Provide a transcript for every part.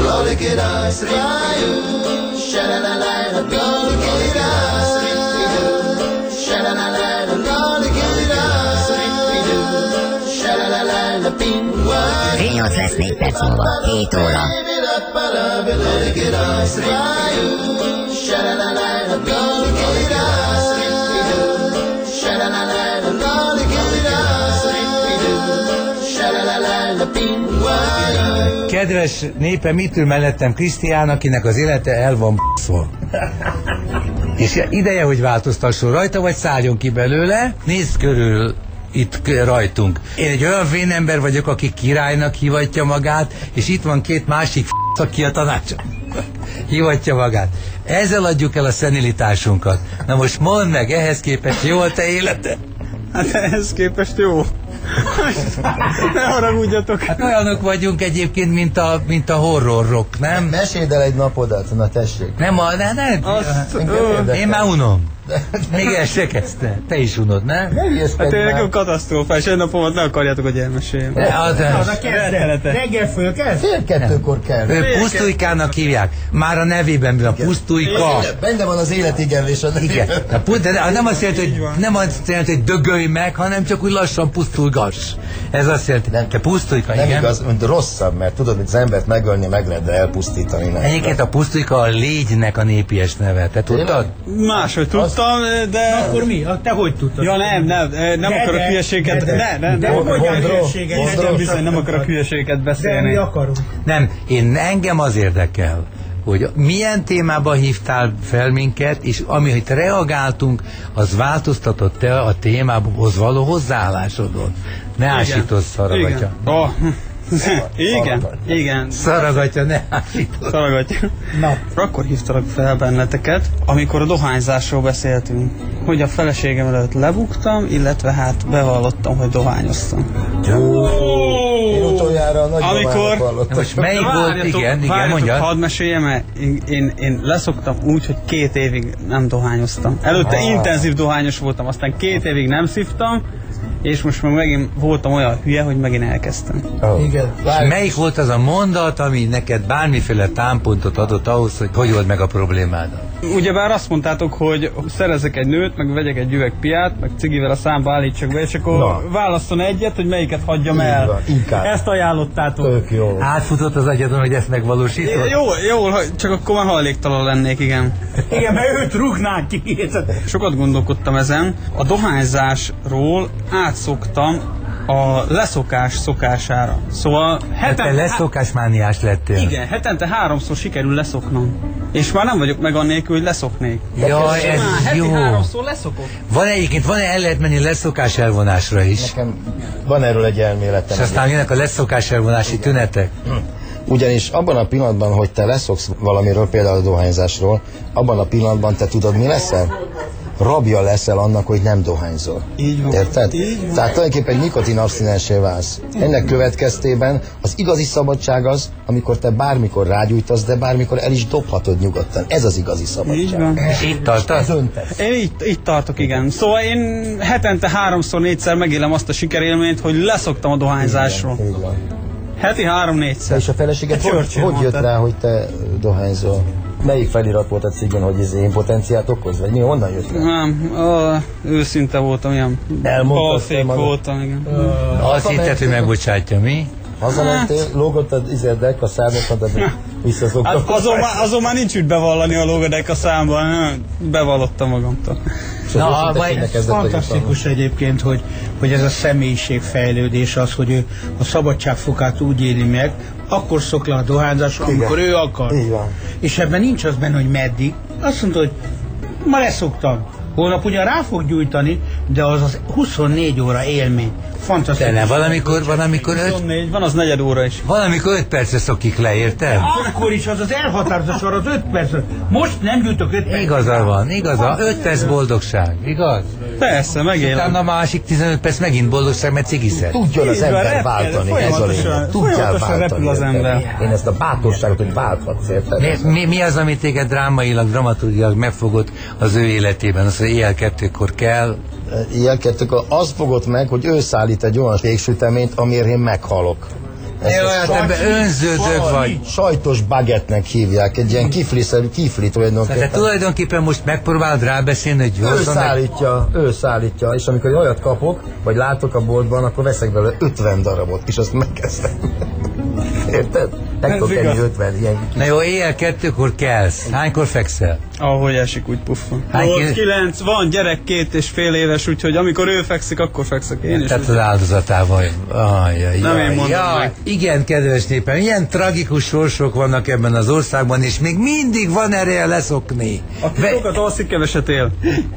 gonna get us, sha-la-la-la, gonna get us, sha-la-la-la, gonna get us, sha-la-la-la, Fény lesz 4 perc múlva, 7 óra. gonna get us, sha-la-la-la, gonna get us, sha-la-la-la, gonna get us, sha-la-la-la, Kedves népem, itt ül mellettem Krisztián, akinek az élete el van b***szva. És ideje, hogy változtasson rajta, vagy szálljon ki belőle. Nézd körül itt rajtunk. Én egy olyan vénember vagyok, aki királynak hivatja magát, és itt van 2 másik aki a tanácsot hivatja magát. Ezzel adjuk el a szenilitásunkat. Na most mondd meg, ehhez képest jó a te életed? Hát ehhez képest jó. Ne haragudjatok. Hát olyanok vagyunk egyébként, mint a horror rock, nem? Meséld el egy napodat, na tessék. Nem, én már unom. Még el se kezdte. Te is unod, nem? Hát én nekem katasztrófás, egy napomat ne akarjátok, hogy elmeséljem. Reggel fölkezd? Fél 2-kor kell. Pusztujkának hívják. Már a nevében mi van, Pusztujka. Benne van az életigenlés a nevében. Igen. Nem azt jelenti, hogy dögölj meg, hanem csak úgy lassan pusztulgass. Ez azt jelenti, te Pusztujka, igen. Nem igaz, rosszabb, mert tudod, hogy az embert megölni meg lehet, de elpusztítani nem. Egyébként a Pusztujka a légynek a népies neve. Te tudtad? Máshogy tudtam, de... Akkor mi? Te hogy tudtad? Ja nem akarok hülyeséget. Nem akarok hülyeséget beszélni. De mi akarunk. Nem, engem az érdekel, hogy milyen témában hívtál fel minket, és hogy reagáltunk, az változtatott te a témához való hozzáállásodon. Ne ásítozz, szaragatja. Igen. Szaragatja, ne ásítozz. Szaragatja. Na. Akkor hívtalak fel benneteket, amikor a dohányzásról beszéltünk. Hogy a feleségem előtt lebuktam, illetve hát bevallottam, hogy dohányoztam. Én utoljára a nagy dohányok hallottam. Most melyik volt? Igen, mondjad. Hadd meséljem el. Én leszoktam úgy, hogy 2 évig nem dohányoztam. Előtte intenzív dohányos voltam, aztán 2 évig nem szívtam, és most már megint voltam olyan hülye, hogy megint elkezdtem. Igen. Melyik volt az a mondat, ami neked bármiféle támpontot adott ahhoz, hogy old meg a problémádat? Ugyebár azt mondtátok, hogy szerezek egy nőt, meg vegyek egy üveg piát, meg cigivel a számba állítsak be, és akkor válasszon egyet, hogy melyiket hagyjam el. Ezt ajánlottátok. Tök jó. Átfutott az agyadon, hogy ezt megvalósítod? Jó, csak akkor már hajléktalan lennék, igen. Igen, mert őt rúgnánk ki. Sokat gondolkodtam ezen. A dohányzásról átszoktam a leszokás szokására. Szóval te leszokásmániás lettél. Igen, hetente 3-szor sikerül leszoknom. És már nem vagyok meg annélkül, hogy leszoknék. Jaj, ez heti jó. 3-szor leszokok. Van-e el lehet menni leszokás elvonásra is? Nekem van erről egy elméletem. És aztán jönnek a leszokás elvonási tünetek. Ugyanis abban a pillanatban, hogy te leszoksz valamiről, például a dohányzásról, abban a pillanatban te tudod, mi leszel? Rabja leszel annak, hogy nem dohányzol. Így van. Érted? Így van. Tehát tulajdonképpen nikotin abszinensé válsz. Ennek következtében az igazi szabadság az, amikor te bármikor rágyújtasz, de bármikor el is dobhatod nyugodtan. Ez az igazi szabadság. Így van. És itt tartasz? Én itt tartok, igen. Szóval én hetente 3-4-szer megélem azt a sikerélményt, hogy leszoktam a dohányzásról. Igen, így van. Heti 3-4-szer. És a feleséged hogy jött rá, hogy te dohányzol? Melyik felirat volt a címén, hogy ez impotenciát okoz? Vagy mi, honnan jött rá? Nem, őszinte voltam, ilyen balfék voltam, igen. Azt hitted, hogy megbocsátja, mi? Hazamentél, lógottad a számot, mondtad, hogy visszaszoktam. Azon már nincs úgy bevallani a lógadék a számban, bevallottam magamtól. Na, fantasztikus egyébként, hogy ez a személyiségfejlődés az, hogy ő a szabadságfokát úgy éli meg, akkor szok le a dohányzásra, amikor ő akar. És ebben nincs az benne, hogy meddig. Azt mondta, hogy ma leszoktam. Holnap ugyan rá fog gyújtani, de az 24 óra élmény. Fantasztikus. De valamikor 24, van az 4 óra is. Valamikor 5 percre szokik le, érted? Akkor is az elhatározás arra az 5 percre. Most nem gyújtok 5 percre. Igaza van, 5 perc boldogság, igaz? Persze, megélem. Utána a másik 15 perc megint boldogság, mert cigiszed. Tudjon az ember váltani, ez a lényeg. Tudjál váltani, az ember. Én ezt a bátorságot, hogy válthatsz, érted? Mi az, amit téged dramaturgiailag megfogott az ő életében? Az, hogy éjjel 2-kor kell. Éjjel 2-kor azt fogott meg, hogy ő szállít egy olyan végsüteményt, amiért én meghalok. Hát ebben önződök vagy. Sajtos bagettnek hívják, egy ilyen kifliszerű, kifli tulajdonképpen. Tehát tulajdonképpen most megpróbálod rábeszélni, hogy Ő szállítja, és amikor olyat kapok, vagy látok a boltban, akkor veszek belőle 50 darabot, és azt megkezdem. Érted? Meg tudok enni 50 ilyen. Na jó, éjjel 2-kor kelsz. Hánykor fekszel? Ahogy esik, úgy puffan. Hány 8-9, van gyerek 2,5 éves, úgyhogy amikor ő fekszik, akkor fekszek én is. Tehát az áldozatával. Nem én mondom meg. Igen, kedves népem, ilyen tragikus sorsok vannak ebben az országban, és még mindig van ereje leszokni. Aki sokat alszik, keveset él.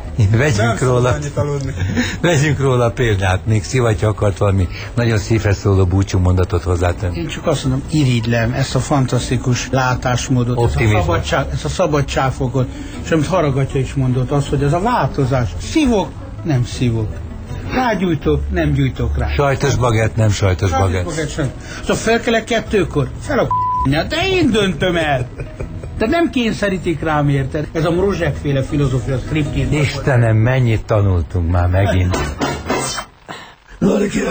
Vegyünk róla példát, még Szivatya akart valami nagyon szívre szóló búcsú mondatot hozzátenni. Én csak azt mondom, irigylem ezt a fantasztikus látásmódot, ezt a szabadságfokot, és amit Harag is mondott, az, hogy ez a változás. Szívok, nem szívok. Rágyújtok, nem gyújtok rá. Sajtos bagett, nem sajtos bagett. Szóval felkelek 2-kor, fel a de én döntöm el. De nem kényszerítik rám, érted? Ez a Mrozsek-féle filozófia, a striptease. Istenem, mennyit tanultunk már megint.